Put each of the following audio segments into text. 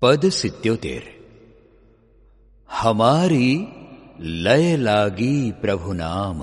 पद 77। हमारी लय लागी प्रभु नाम।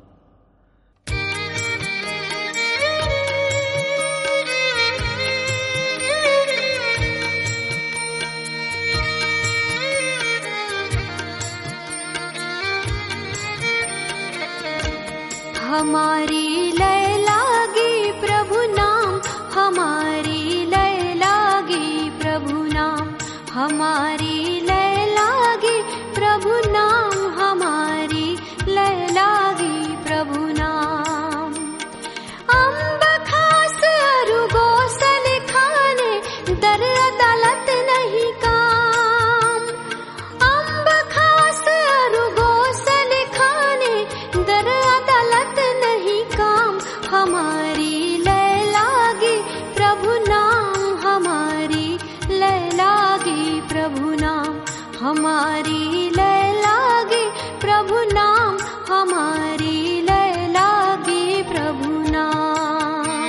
हमारी लय लागी प्रभु नाम, हमारी लय लागी प्रभु नाम, हमारी लय लागी प्रभु नाम, हमारी लय लागी प्रभु नाम। अम्ब खास अरु गोसल खाने, दर अदालत नहीं काम। अम्ब खास अरु गोसल खाने, दर अदालत नहीं काम। हमारी लय लागी प्रभु नाम, हमारी लय लागी प्रभु नाम, हमारी लय लागी प्रभु नाम, हमारी लय लागी प्रभु नाम।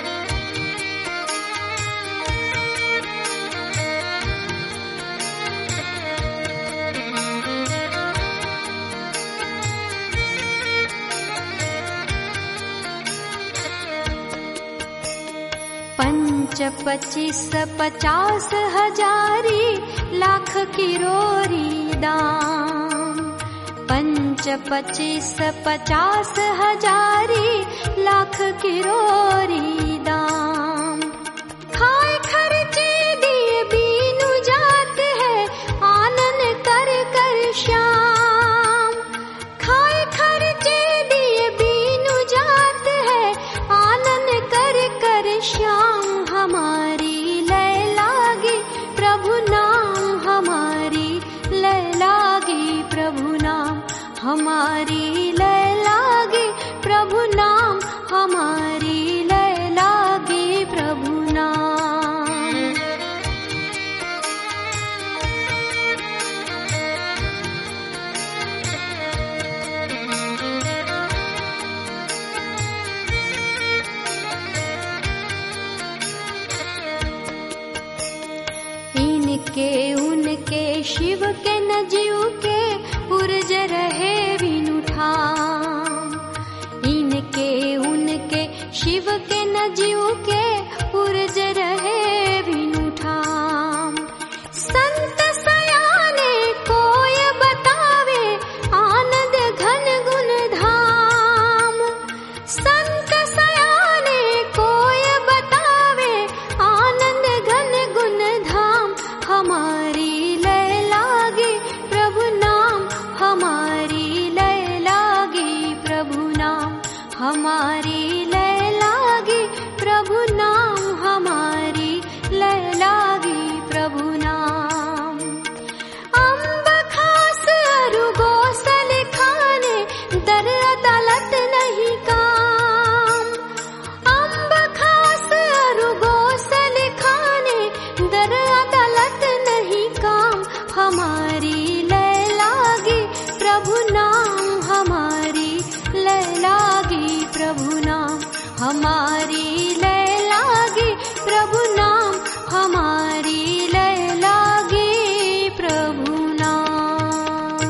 पंच 25 50 हजारी, लाख किरोरी दाम। पंच 25 50 हजारी, लाख किरोरी दाम। खाए खर्चे दिए बीनु जात है, आनन कर कर श्याम। खाए खर्चे दिए बीनु जात है, आनन कर कर श्याम। हमारी लय लागी प्रभु नाम, हमारी लय लागी प्रभु नाम, हमारी लय लागी प्रभु नाम, हमारी लय लागी प्रभु नाम। इनके उनके शिव के न जीव के, पुरज रहे विनु ठाम। इनके उनके शिव के न जीव के, पुरज रहे विनु ठाम। संत सयाने कोय बतावे, आनंद घन गुण धाम। संत सयाने कोय बतावे, आनंद घन गुण धाम। हमारी लय लागी प्रभु नाम, हमारी लय लागी प्रभु नाम, हमारी लय लागी प्रभु नाम, हमारी लय लागी प्रभु नाम। अम्ब खास अरु गोसल खाने, दर अदालत नहीं काम। अम्ब खास अरु गोसल खाने, दर अदालत नहीं काम। हमारी लय लागी प्रभु नाम, हमारी लय लागी प्रभु नाम, हमारी लय लागी प्रभु नाम, हमारी लय लागी प्रभु नाम।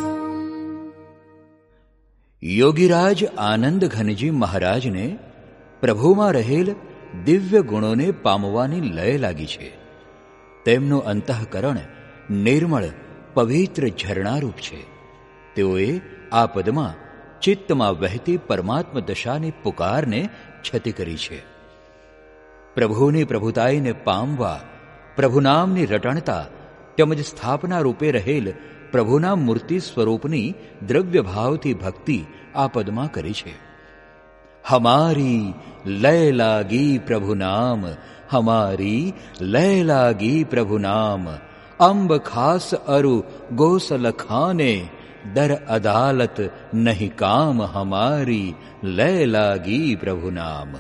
योगीराज आनंद घनजी महाराज ने પ્રભુમાં રહેલ દિવ્ય ગુણોને પામવાની લય લાગી છે. તેમનું અંતઃકરણ નિર્મળ પવિત્ર ઝરણારૂપ છે. તેઓએ આ પદમાં ચિત્તમાં વહેતી પરમાત્મ દશાની પુકારને છતી કરી છે. પ્રભુની પ્રભુતાઈને પામવા પ્રભુનામની રટણતા તેમજ સ્થાપના રૂપે રહેલ પ્રભુના મૂર્તિ સ્વરૂપની દ્રવ્ય ભાવથી ભક્તિ આ પદમાં કરી છે. हमारी लय लागी प्रभु नाम, हमारी लय लागी प्रभु नाम। अम्ब खास अरु गोसल खाने, दर अदालत नहीं काम। हमारी लय लागी प्रभु नाम।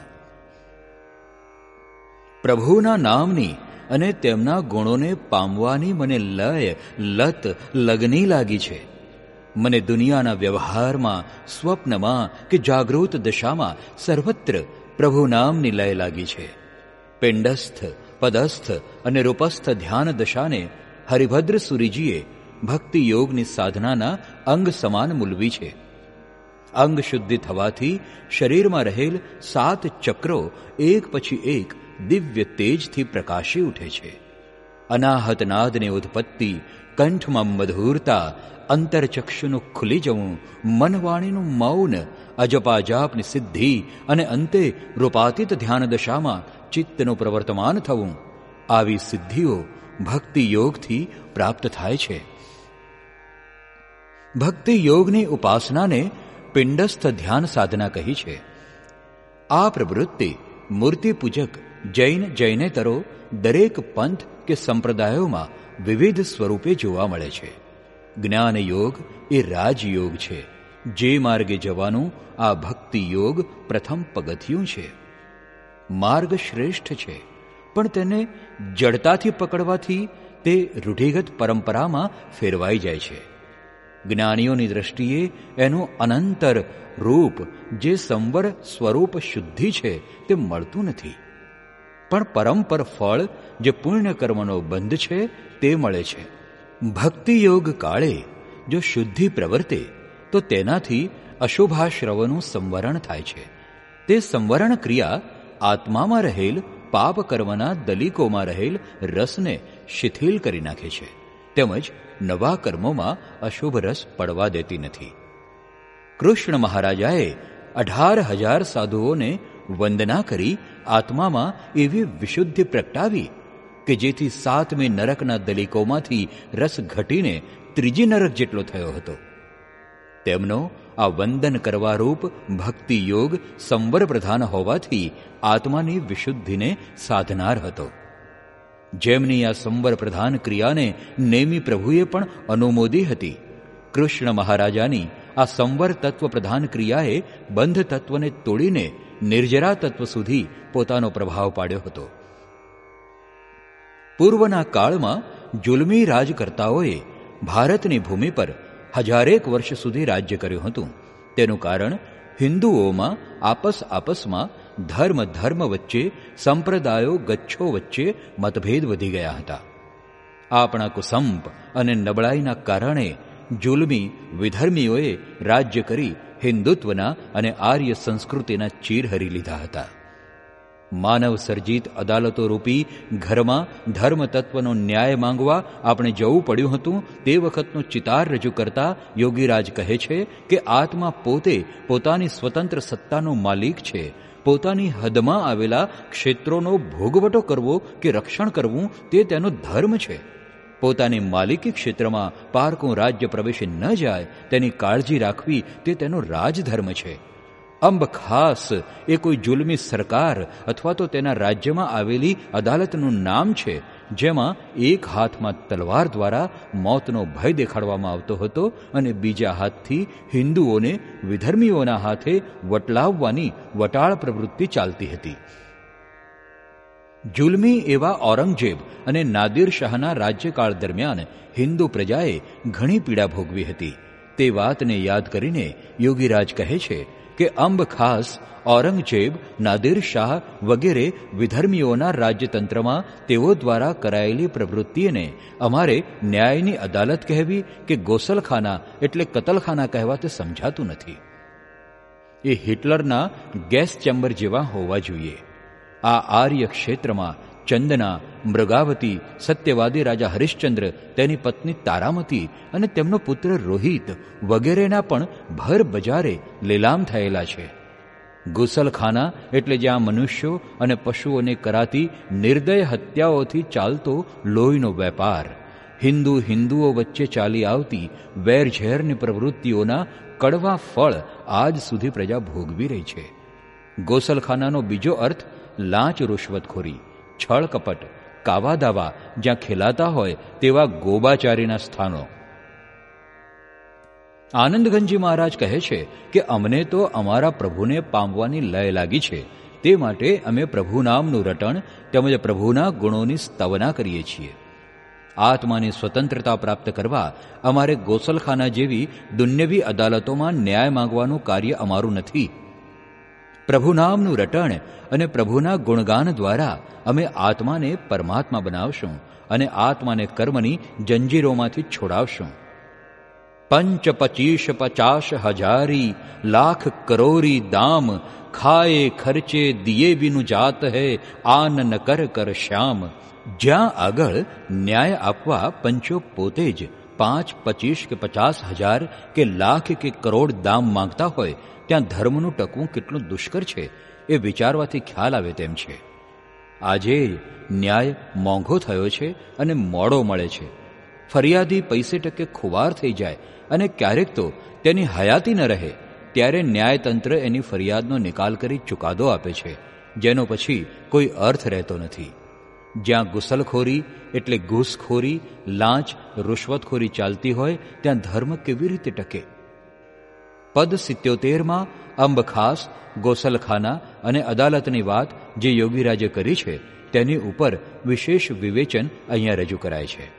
પ્રભુના નામની અને તેમના ગુણોને પામવાની મને લય લત લગની લાગી છે. મને દુનિયાના વ્યવહારમાં, સ્વપ્નમાં કે જાગૃત દશામાં સર્વત્ર પ્રભુ નામની લય લાગી છે. પિંડસ્થ, પદસ્થ અને રૂપસ્થ ધ્યાન દશાને હરિભદ્ર સુરીજીએ ભક્તિ યોગની સાધનાના અંગ સમાન મૂલવી છે. અંગ શુદ્ધિ થવાથી શરીરમાં રહેલ 7 ચક્રો એક પછી એક દિવ્ય તેજથી પ્રકાશી ઉઠે છે. અનાહત નાદની ઉત્પત્તિ, કંઠમાં મધુરતા, અંતરચક્ષુનું ખુલી જવું, મનવાણીનું મૌન, અજપાજાપની સિદ્ધિ અને અંતે રૂપાતીત ધ્યાન દશામાં ચિત્તનું પ્રવર્તમાન થવું, આવી સિદ્ધિઓ ભક્તિ યોગથી પ્રાપ્ત થાય છે. ભક્તિ યોગની ઉપાસનાને પિંડસ્થ ધ્યાન સાધના કહી છે. આ પ્રવૃત્તિ મૂર્તિ પૂજક જૈનેતરો દરેક પંથ કે સંપ્રદાયોમાં વિવિધ સ્વરૂપે જોવા મળે છે. જ્ઞાન યોગ એ રાજયોગ છે. જે માર્ગે જવાનું આ ભક્તિ યોગ પ્રથમ પગથિયું છે. માર્ગ શ્રેષ્ઠ છે, પણ તેને જડતાથી પકડવાથી તે રૂઢિગત પરંપરામાં ફેરવાઈ જાય છે. જ્ઞાનીઓની દ્રષ્ટિએ એનું અનંતર રૂપ, જે સંવર સ્વરૂપ શુદ્ધિ છે, તે મળતું નથી, પણ પરંપર ફળ, જે પુણ્ય કર્મનો બંધ છે, તે મળે છે. ભક્તિ યોગ કાળે જો શુદ્ધિ પ્રવર્તે તો તેનાથી અશુભાશ્રવનું સંવરણ થાય છે. તે સંવરણ ક્રિયા આત્મામાં રહેલ પાપ કર્મના દલિકોમાં રહેલ રસને શિથિલ કરી નાખે છે, તેમજ નવા કર્મોમાં અશુભ રસ પડવા દેતી નથી. કૃષ્ણ મહારાજાએ 18,000 સાધુઓને વંદના કરી આત્મામાં એવી વિશુદ્ધિ પ્રગટાવી કે જેથી 7મી નરકના દલિકોમાંથી રસ ઘટીને 3જી નરક જેટલો થયો હતો. તેમનો આ વંદન કરવા રૂપ ભક્તિ યોગ સંવર પ્રધાન હોવાથી આત્માની વિશુદ્ધિને સાધનાર હતો. જેમની આ સંવર પ્રધાન ક્રિયાને નેમી પ્રભુએ પણ અનુમોદી હતી. કૃષ્ણ મહારાજાની આ સંવર તત્વ પ્રધાન ક્રિયાએ બંધ તત્વને તોડીને નિર્જરા તત્વ સુધી પોતાનો પ્રભાવ પાડ્યો હતો. પૂર્વના કાળમાં જુલમી રાજકર્તાઓએ ભારતની ભૂમિ પર 1000 વર્ષ સુધી રાજ્ય કર્યું હતું. તેનું કારણ હિન્દુઓમાં આપસમાં ધર્મ વચ્ચે, સંપ્રદાયો ગચ્છો વચ્ચે મતભેદ વધી ગયા હતા. આપણા કુસંપ અને નબળાઈના કારણે જુલમી વિધર્મીઓએ રાજ્ય કરી હિન્દુત્વના અને આર્ય સંસ્કૃતિના ચીર હરી લીધા હતા. માનવ સર્જિત અદાલતો રૂપી ઘરમાં ધર્મ તત્વનો ન્યાય માંગવા આપણે જવું પડ્યું હતું. તે વખતનો ચિતાર રજૂ કરતા યોગીરાજ કહે છે કે આત્મા પોતે પોતાની સ્વતંત્ર સત્તાનો માલિક છે. પોતાની હદમાં આવેલા ક્ષેત્રોનો ભોગવટો કરવો કે રક્ષણ કરવું તે તેનો ધર્મ છે. પોતાની માલિકી ક્ષેત્રમાં પારકું રાજ્ય પ્રવેશી ન જાય તેની કાળજી રાખવી તે તેનો રાજધર્મ છે. અંબ ખાસ એ કોઈ જુલમી સરકાર અથવા તો તેના રાજ્યમાં આવેલી અદાલતનું નામ છે, જેમાં એક હાથમાં તલવાર દ્વારા મોતનો ભય દેખાડવામાં આવતો હતો અને બીજા હાથથી હિન્દુઓને વિધર્મીઓના હાથે વટલાવવાની વટાળ પ્રવૃત્તિ ચાલતી હતી. જુલમી એવા ઔરંગઝેબ અને નાદિર શાહના રાજ્યકાળ દરમિયાન હિન્દુ પ્રજાએ ઘણી પીડા ભોગવી હતી. તે વાતને યાદ કરીને યોગીરાજ કહે છે કે અંબ ખાસ ઔરંગઝેબ, નાદિર શાહ વગેરે વિધર્મીઓના રાજ્યતંત્રમાં તેઓ દ્વારા કરાયેલી પ્રવૃત્તિને અમારે ન્યાયની અદાલત કહેવી કે ગોસલખાના એટલે કતલખાના કહેવા તે સમજાતું નથી. એ હિટલરના ગેસ ચેમ્બર જેવા હોવા જોઈએ. આ આર્ય ક્ષેત્રમાં ચંદના, મૃગાવતી, સત્યવાદી રાજા હરિશ્ચંદ્ર, તેની પત્ની તારામતી અને તેમનો પુત્ર રોહિત વગેરેના પણ ભર બજારે લીલામ થયેલા છે. ગુસલખાના એટલે જ્યાં મનુષ્યો અને પશુઓને કરાતી નિર્દય હત્યાઓથી ચાલતો લોહીનો વેપાર, હિન્દુઓ વચ્ચે ચાલી આવતી વેરઝેરની પ્રવૃત્તિઓના કડવા ફળ આજ સુધી પ્રજા ભોગવી રહી છે. ગોસલખાનાનો બીજો અર્થ લાંચ રૂશ્વતખોરી, છળ કપટ, કાવા દાવા જ્યાં ખેલાતા હોય તેવા ગોબાચારીના સ્થાનો. આનંદગંજી મહારાજ કહે છે કે અમને તો અમારા પ્રભુને પામવાની લય લાગી છે, તે માટે અમે પ્રભુ નામનું રટણ તેમજ પ્રભુના ગુણોની સ્તવના કરીએ છીએ. આત્માની સ્વતંત્રતા પ્રાપ્ત કરવા અમારે ગોસલખાના જેવી દુન્યવી અદાલતોમાં ન્યાય માંગવાનું કાર્ય અમારું નથી. પ્રભુ નામનું રટણ અને પ્રભુના ગુણગાન દ્વારા અમે આત્માને પરમાત્મા બનાવશું અને આત્માને કર્મની જંજીરોમાંથી છોડાવશું. 5, 25, 50 હજારી લાખ કરોરી દામ, ખાએ ખર્ચે દિયે બિનું જાત હૈ આન ન કર કર શ્યામ. જ્યાં આગળ ન્યાય આપવા પંચો પોતે જ 5, 25 કે 50 હજાર કે લાખ કે કરોડ દામ માંગતા હોય, ત્યાં ધર્મનું ટકવું કેટલું દુષ્કર છે એ વિચારવાથી ખ્યાલ આવે તેમ છે. આજે ન્યાય મોંઘો થયો છે અને મોડો મળે છે. ફરિયાદી પૈસે ટકે ખુવાર થઈ જાય અને ક્યારેક તો તેની હયાતી ન રહે ત્યારે ન્યાયતંત્ર એની ફરિયાદનો નિકાલ કરી ચુકાદો આપે છે, જેનો પછી કોઈ અર્થ રહેતો નથી. જ્યાં ગુસલખોરી એટલે ઘૂસખોરી, લાંચ, રૂશ્વતખોરી ચાલતી હોય ત્યાં ધર્મ કેવી રીતે ટકે? પદ 77માં અંબખાસ, ગોસલખાના અને અદાલતની વાત જે યોગીરાજે કરી છે તેની ઉપર વિશેષ વિવેચન અહીંયા રજૂ કરાય છે.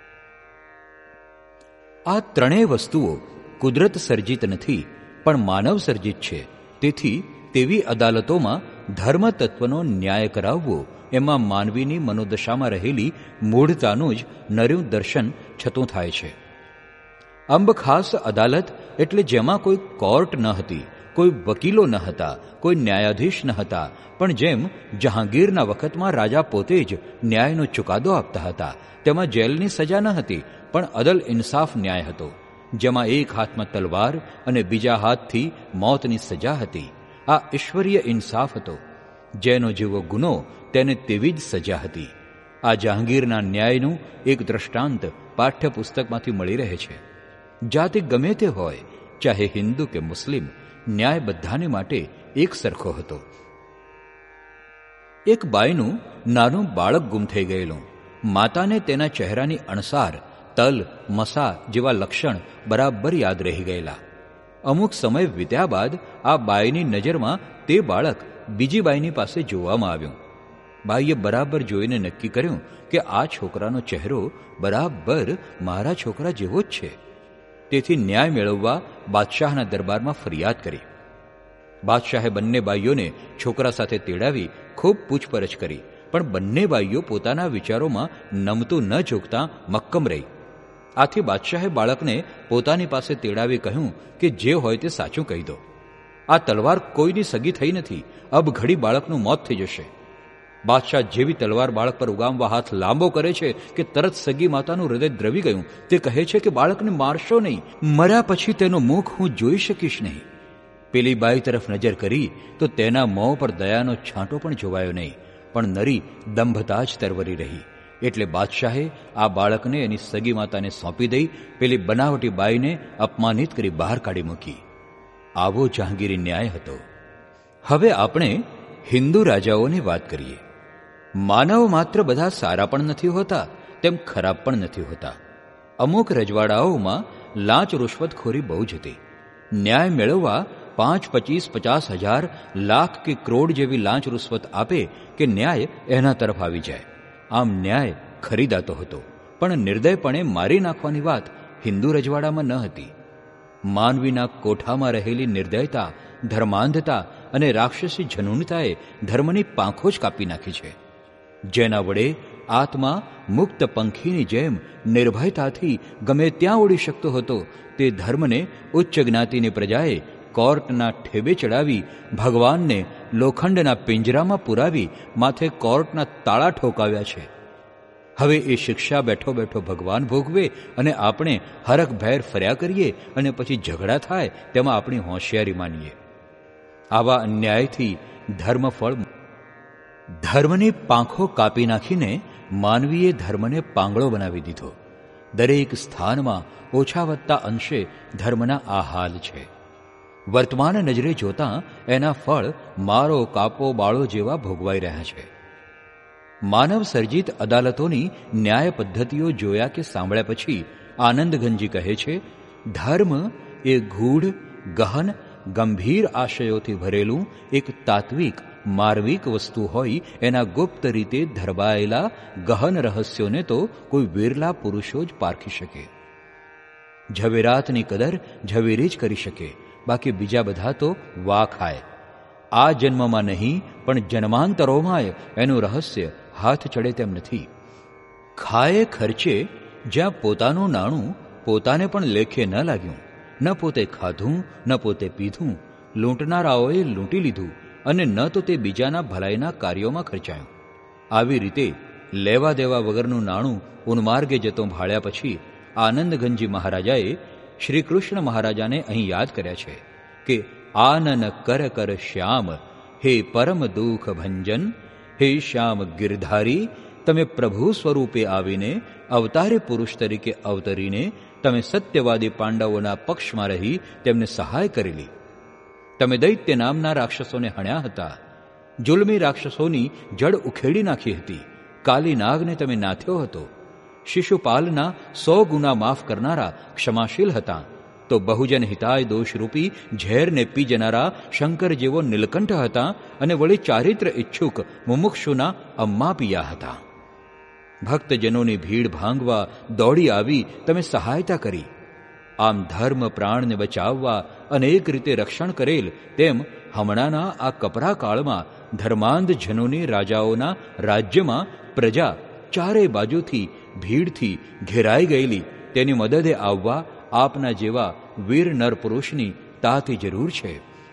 આ ત્રણેય વસ્તુઓ કુદરત સર્જિત નથી પણ માનવ સર્જિત છે. તેથી તેવી અદાલતોમાં ધર્મ તત્વનો ન્યાય કરાવવો એમાં માનવીની મનોદશામાં રહેલી મૂઢતાનું જ નર્યું દર્શન છતું થાય છે. અંબખાસ અદાલત એટલે જેમાં કોઈ કોર્ટ ન હતી, કોઈ વકીલો ન હતા, કોઈ ન્યાયાધીશ ન હતા, પણ જેમ જહાંગીરના વખતમાં રાજા પોતે જ ન્યાયનો ચુકાદો આપતા હતા, તેમાં જેલની સજા ન હતી પણ અદલ ઇન્સાફ ન્યાય હતો, જેમાં એક હાથમાં તલવાર અને બીજા હાથથી મોતની સજા હતી. આ ઈશ્વરીય ઇન્સાફ હતો. જેનો જેવો ગુનો તેને તેવી જ સજા હતી. આ જહાંગીરના ન્યાયનું એક દ્રષ્ટાંત પાઠ્યપુસ્તકમાંથી મળી રહે છે. જાતિ ગમે તે હોય, ચાહે હિન્દુ કે મુસ્લિમ, ન્યાય બધાને માટે એક સરખો હતો. એક બાઈનું નાનું બાળક ગુમ થઈ ગયેલું. માતાને તેના ચહેરાની અણસાર, તલ, મસા જેવા લક્ષણ બરાબર યાદ રહી ગયેલા. અમુક સમય વીત્યા બાદ આ બાઈની નજરમાં તે બાળક બીજી બાઈની પાસે જોવામાં આવ્યું. બાઈએ બરાબર જોઈને નક્કી કર્યું કે આ છોકરાનો ચહેરો બરાબર મારા છોકરા જેવો જ છે. તેથી ન્યાય મેળવવા બાદશાહના દરબારમાં ફરિયાદ કરી. બાદશાહે બંને બાઈઓને છોકરા સાથે તેડાવી ખૂબ પૂછપરછ કરી, પણ બંને બાઈઓ પોતાના વિચારોમાં નમતું ન ઝૂકતા મક્કમ રહી. આથી બાદશાહે બાળકને પોતાની પાસે તેડાવી કહ્યું કે જે હોય તે સાચું કહી દો. આ તલવાર કોઈની સગી થઈ નથી, અબ ઘડી બાળકનું મોત થઈ જશે. બાદશાહ જેવી તલવાર બાળક પર ઉગામવા હાથ લાંબો કરે છે કે તરત સગી માતાનું હૃદય દ્રવી ગયું. તે કહે છે કે બાળકને મારશો નહીં, મર્યા પછી તેનું મુખ હું જોઈ શકીશ નહીં. પેલી બાઈ તરફ નજર કરી તો તેના મોં પર દયાનો છાંટો પણ જોવાયો નહીં, પણ નરી દંભતા જ તરવરી રહી. એટલે બાદશાહે આ બાળકને એની સગી માતાને સોંપી દઈ પેલી બનાવટી બાઈને અપમાનિત કરી બહાર કાઢી મૂકી. આવો જહાંગીરી ન્યાય હતો. હવે આપણે હિન્દુ રાજાઓની વાત કરીએ. માનવ માત્ર બધા સારા પણ નથી હોતા, તેમ ખરાબ પણ નથી હોતા. અમુક રજવાડાઓમાં લાંચ રૂશ્વતખોરી બહુ જ હતી. ન્યાય મેળવવા 5, 25, 50 હજાર, લાખ કે કરોડ જેવી લાંચ રૂશ્વત આપે કે ન્યાય એના તરફ આવી જાય. આમ ન્યાય ખરીદાતો હતો, પણ નિર્દયપણે મારી નાખવાની વાત હિન્દુ રજવાડામાં ન હતી. માનવીના કોઠામાં રહેલી નિર્દયતા, ધર્માંધતા અને રાક્ષસી જનૂનતાએ ધર્મની પાંખો જ કાપી નાખી છે. જેના વડે આત્મા મુક્ત પંખીની જેમ નિર્ભયતાથી ગમે ત્યાં ઉડી શકતો હતો, તે ધર્મને ઉચ્ચ જ્ઞાતિની પ્રજાએ કોર્ટના ઠેબે ચડાવી, ભગવાનને લોખંડના પિંજરામાં પુરાવી માથે કોર્ટના તાળા ઠોકાવ્યા છે. હવે એ શિક્ષા બેઠો બેઠો ભગવાન ભોગવે અને આપણે હરખભેર ફર્યા કરીએ અને પછી ઝઘડા થાય તેમાં આપણી હોશિયારી માનીએ. આવા અન્યાયથી ધર્મની પાંખો કાપી નાખીને માનવીએ ધર્મને પાંગળો બનાવી દીધો. દરેક સ્થાનમાં ઓછા વત્તા અંશે ધર્મના આ હાલ છે. વર્તમાન નજરે જોતાં એના ફળ મારો, કાપો, બાળો જેવા ભોગવાઈ રહ્યા છે. માનવ સર્જિત અદાલતોની ન્યાય પદ્ધતિઓ જોયા કે સાંભળ્યા પછી આનંદઘનજી કહે છે, ધર્મ એ ગૂઢ, ગહન, ગંભીર આશયોથી ભરેલું એક તાત્વિક, માર્મિક વસ્તુ હોય એના ગુપ્ત રીતે ધરબાયેલા ગહન રહસ્યોને તો કોઈ વિરલા પુરુષો જ પારખી શકે. ઝવેરાતની કદર ઝવેરી જ કરી શકે, બાકી બીજા બધા તો વા ખાય. આ જન્મમાં નહીં પણ જન્માંતરોમાંય એનું રહસ્ય હાથ ચડે તેમ નથી. ખાએ ખર્ચે જ્યાં પોતાનું નાણું પોતાને પણ લેખે ન લાગ્યું, ન પોતે ખાધું ન પોતે પીધું, લૂંટનારાઓએ લૂંટી લીધું અને ન તો તે બીજાના ભલાઈના કાર્યોમાં ખર્ચાયું. આવી રીતે લેવા દેવા વગરનું નાણું ઉન્માર્ગે જતો ભાળ્યા પછી આનંદઘનજી મહારાજાએ શ્રી કૃષ્ણ મહારાજાને અહીં યાદ કર્યા છે કે આનન કર કર શ્યામ હે પરમ દુઃખ ભંજન, હે શ્યામ ગિરધારી, તમે પ્રભુ સ્વરૂપે આવીને અવતારે પુરુષ તરીકે અવતરીને તમે સત્યવાદી પાંડવોના પક્ષમાં રહી તેમને સહાય કરેલી. તમે દૈત્ય નામના રાક્ષસોને હણ્યા હતા, જુલમી રાક્ષસોની જડ ઉખેડી નાખી હતી, કાલી નાગને તમે નાથ્યો હતો, શિશુપાલના 100 ગુના માફ કરનારા ક્ષમાશીલ હતા, તો બહુજન હિતાય દોષરૂપી ઝેરને પી જનારા શંકર જેવો નીલકંઠ હતા, અને વળી ચારિત્ર ઇચ્છુક મુમુક્ષુના અમ્મા પિયા હતા. ભક્તજનોની ભીડ ભાંગવા દોડી આવી તમે સહાયતા કરી. આમ ધર્મ પ્રાણને બચાવવા અનેક રીતે રક્ષણ કરેલ, તેમ હમણાંના આ કપરા કાળમાં ધર્માંધ જનોની રાજાઓના રાજ્યમાં પ્રજા ચારે બાજુથી ભીડથી ઘેરાઈ ગયેલી, તેની મદદે આવવા આપના જેવા વીર નરપુરુષની તાતી જરૂર છે.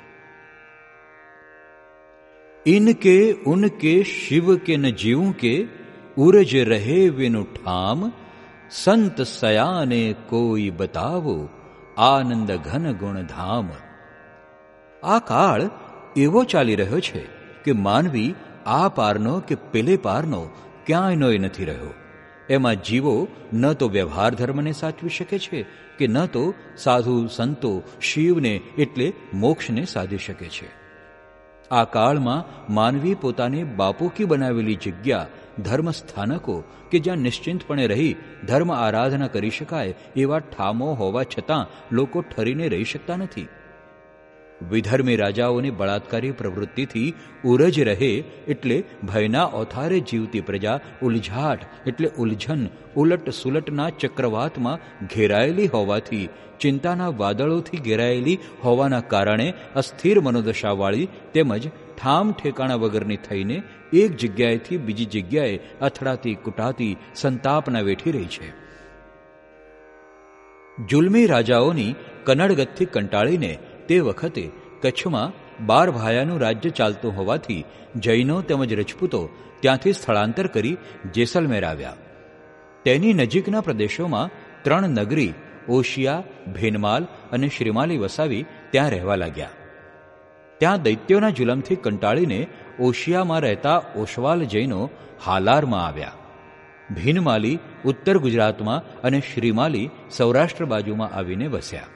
ઇનકે ઉનકે શિવ કે ન જીવું કે ઉરજ રહે વિનું ઠામ, સંત સયાને કોઈ બતાવો આનંદ ઘન ગુણ ધામ. આ કાળ એવો ચાલી રહ્યો છે કે માનવી આ પારનો કે પેલે પારનો ક્યાંયનોય નથી રહ્યો. એમાં જીવો ન તો વ્યવહાર ધર્મને સાચવી શકે છે કે ન તો સાધુ સંતો શિવને એટલે મોક્ષને સાધી શકે છે. આ કાળમાં માનવી પોતાની બાપોકી બનાવેલી જગ્યા, ધર્મ સ્થાનકો કે જ્યાં નિશ્ચિંતપણે રહી ધર્મ આરાધના કરી શકાય એવા ઠામો હોવા છતાં લોકો ઠરીને રહી શકતા નથી. વિધર્મી રાજાઓની બળાત્કારી પ્રવૃત્તિથી ઉરજ રહે એટલે ભયના ઓથારે જીવતી પ્રજા ઉલઝાટ એટલે ઉલઝન, ઉલટ સુલટના ચક્રવાતમાં ઘેરાયેલી હોવાથી, ચિંતાના વાદળોથી ઘેરાયેલી હોવાના કારણે અસ્થિર મનોદશાવાળી તેમજ ઠામ ઠેકાણા વગરની થઈને એક જગ્યાએથી બીજી જગ્યાએ અથડાતી કુટાતી સંતાપના વેઠી રહી છે. જુલમી રાજાઓની કનડગતથી કંટાળીને તે વખતે કચ્છમાં 12 ભાયાનું રાજ્ય ચાલતું હોવાથી જૈનો તેમજ રજપૂતો ત્યાંથી સ્થળાંતર કરી જેસલમેર આવ્યા. તેની નજીકના પ્રદેશોમાં 3 નગરી ઓશિયા, ભેનમાલ અને શ્રીમાલી વસાવી ત્યાં રહેવા લાગ્યા. ત્યાં દૈત્યોના જુલમથી કંટાળીને ઓશિયામાં રહેતા ઓશવાલ જૈનો હાલારમાં આવ્યા. ભીનમાલી ઉત્તર ગુજરાતમાં અને શ્રીમાલી સૌરાષ્ટ્ર બાજુમાં આવીને વસ્યા.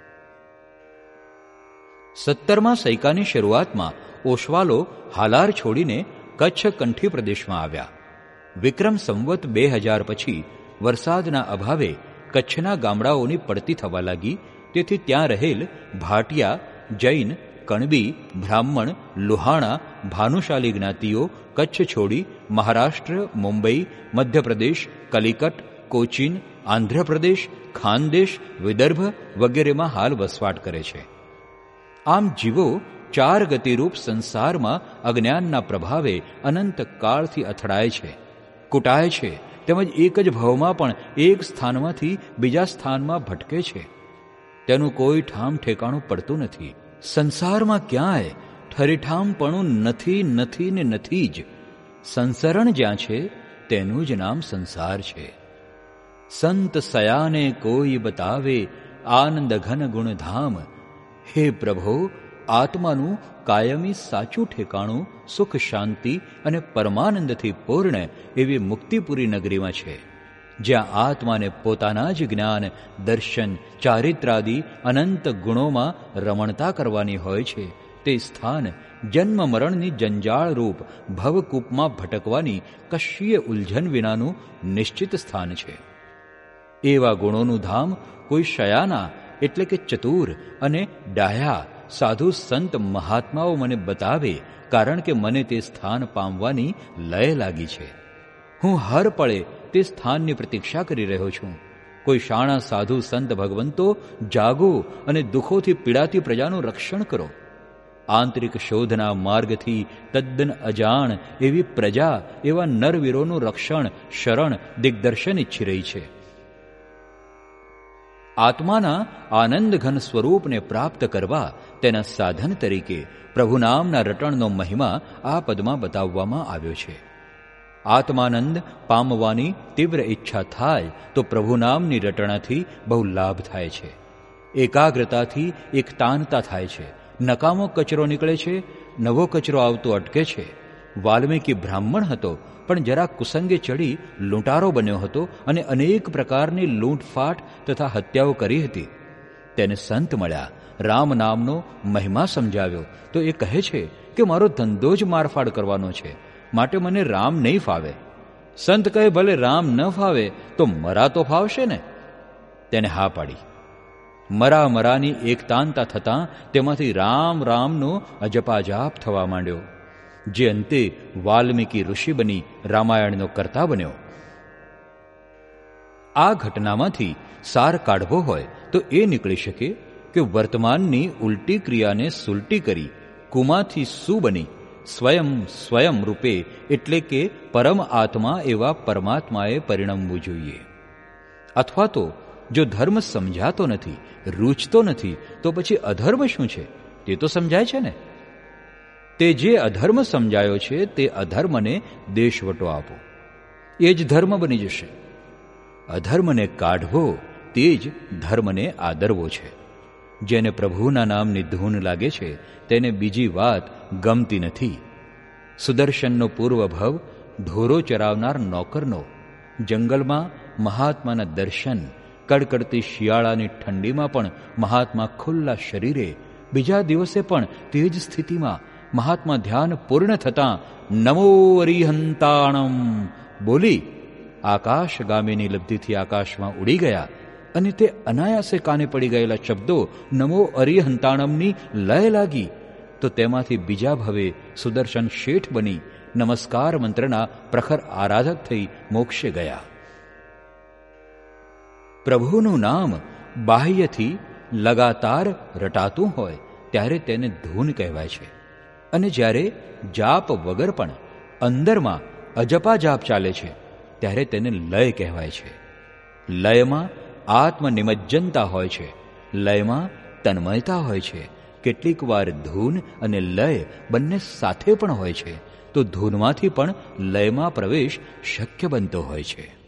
17મા સૈકાની શરૂઆતમાં ઓશવાલો હાલાર છોડીને કચ્છ કંઠી પ્રદેશમાં આવ્યા. વિક્રમ સંવત 2000 પછી વરસાદના અભાવે કચ્છના ગામડાઓની પડતી થવા લાગી. તેથી ત્યાં રહેલ ભાટિયા, જૈન, કણબી, બ્રાહ્મણ, લુહાણા, ભાનુશાલી જ્ઞાતિઓ કચ્છ છોડી મહારાષ્ટ્ર, મુંબઈ, મધ્યપ્રદેશ, કલિકટ, કોચીન, આંધ્રપ્રદેશ, ખાનદેશ, વિદર્ભ વગેરેમાં હાલ વસવાટ કરે છે. આમ જીવો 4 ગતિરૂપ સંસારમાં અજ્ઞાનના પ્રભાવે અનંત કાળથી અથડાય છે, કૂટાય છે, તેમજ એક જ ભવમાં પણ એક સ્થાનમાંથી બીજા સ્થાનમાં ભટકે છે. તેનું કોઈ ઠામ ઠેકાણું પડતું નથી. સંસારમાં ક્યાંય ઠરીઠામપણું નથી ને નથી જ. સંસરણ જ્યાં છે તેનું જ નામ સંસાર છે. સંત સયાને કોઈ બતાવે આનંદ ઘન ગુણ ધામ. હે પ્રભો, આત્માનું કાયમી સાચું ઠેકાણું સુખ, શાંતિ અને પરમાનંદથી પૂર્ણ એવી મુક્તિપુરી નગરીમાં છે, જ્યાં આત્માને પોતાના જ જ્ઞાન, દર્શન, ચારિત્રાદિ અનંત ગુણોમાં રમણતા કરવાની હોય છે. તે સ્થાન જન્મ મરણની જંજાળરૂપ ભવકૂપમાં ભટકવાની કશીય ઉલઝન વિનાનું નિશ્ચિત સ્થાન છે. એવા ગુણોનું ધામ કોઈ શયાના એટલે કે ચતુર અને ડાયા સાધુ સંત મહાત્માઓ મને બતાવે, કારણ કે મને તે સ્થાન પામવાની લય લાગી છે. હું હર પળે તે સ્થાનની પ્રતીક્ષા કરી રહ્યો છું. કોઈ શાણા સાધુ સંત ભગવંતો, જાગો અને દુઃખોથી પીડાતી પ્રજાનું રક્ષણ કરો. આંતરિક શોધના માર્ગથી તદ્દન અજાણ એવી પ્રજા એવા નરવીરોનું રક્ષણ, શરણ, દિગ્દર્શન ઈચ્છી રહી છે. આત્માના આનંદઘન સ્વરૂપને પ્રાપ્ત કરવા તેના સાધન તરીકે પ્રભુ નામના રટણનો મહિમા આ પદમાં બતાવવામાં આવ્યો છે. આત્માનંદ પામવાની તીવ્ર ઈચ્છા થાય તો પ્રભુ નામની રટણાથી બહુ લાભ થાય છે. એકાગ્રતાથી એકતાનતા થાય છે. નકામો કચરો નીકળે છે, નવો કચરો આવતો અટકે છે. વાલ્મીકી બ્રાહ્મણ હતો, પણ જરા કુસંગે ચડી લૂંટારો બન્યો હતો અને અનેક પ્રકારની લૂંટફાટ તથા હત્યાઓ કરી હતી. તેને સંત મળ્યા, રામ નામનો મહિમા સમજાવ્યો તો એ કહે છે કે મારો ધંધો જ મારફાડ કરવાનો છે, માટે મને રામ નહીં ફાવે. સંત કહે ભલે રામ ન ફાવે તો મરા તો ફાવશે ને. તેને હા પાડી. મરાની એકતાનતા થતાં તેમાંથી રામ રામનો અજપાજાપ થવા માંડ્યો, જે અંતે વાલ્મીકી ઋષિ બની રામાયણનો કર્તા બન્યો. આ ઘટનામાંથી સાર કાઢવો હોય તો એ નીકળી શકે કે વર્તમાનની ઉલટી ક્રિયાને સુલટી કરી કુમાંથી સુ બની સ્વયં રૂપે એટલે કે પરમ આત્મા એવા પરમાત્માએ પરિણમવું જોઈએ. અથવા તો જો ધર્મ સમજાતો નથી, રૂચતો નથી, તો પછી અધર્મ શું છે તે તો સમજાય છે ને. તે જે અધર્મ સમજાયો છે તે અધર્મને દેશવટો આપો, એ જ ધર્મ બની જશે. અધર્મને કાઢવો તે જ ધર્મને આદરવો છે. જેને પ્રભુના નામની ધૂન લાગે છે તેને બીજી વાત ગમતી નથી. સુદર્શનનો પૂર્વભવ ઢોરો ચરાવનાર નોકરનો જંગલમાં મહાત્માના દર્શન, કડકડતી શિયાળાની ઠંડીમાં પણ મહાત્મા ખુલ્લા શરીરે, બીજા દિવસે પણ તે જ સ્થિતિમાં મહાત્મા ધ્યાન પૂર્ણ થતાં નમો અરિહંતાણમ બોલી આકાશગામીની લબ્ધિથી આકાશમાં ઉડી ગયા અને તે અનાયાસે કાને પડી ગયેલા શબ્દો નમો અરિહંતાણમની લય લાગી તો તેમાંથી બીજા ભવે સુદર્શન શેઠ બની નમસ્કાર મંત્રના પ્રખર આરાધક થઈ મોક્ષે ગયા. પ્રભુનું નામ બાહ્યથી લગાતાર રટાતું હોય ત્યારે તેને ધૂન કહેવાય છે, અને જ્યારે જાપ વગર પણ અંદરમાં અજપા જાપ ચાલે છે ત્યારે તેને લય કહેવાય છે. લયમાં આત્મનિમજ્જનતા હોય છે, લયમાં તન્મયતા હોય છે. કેટલીક વાર ધૂન અને લય બંને સાથે પણ હોય છે, તો ધૂનમાંથી પણ લયમાં પ્રવેશ શક્ય બનતો હોય છે.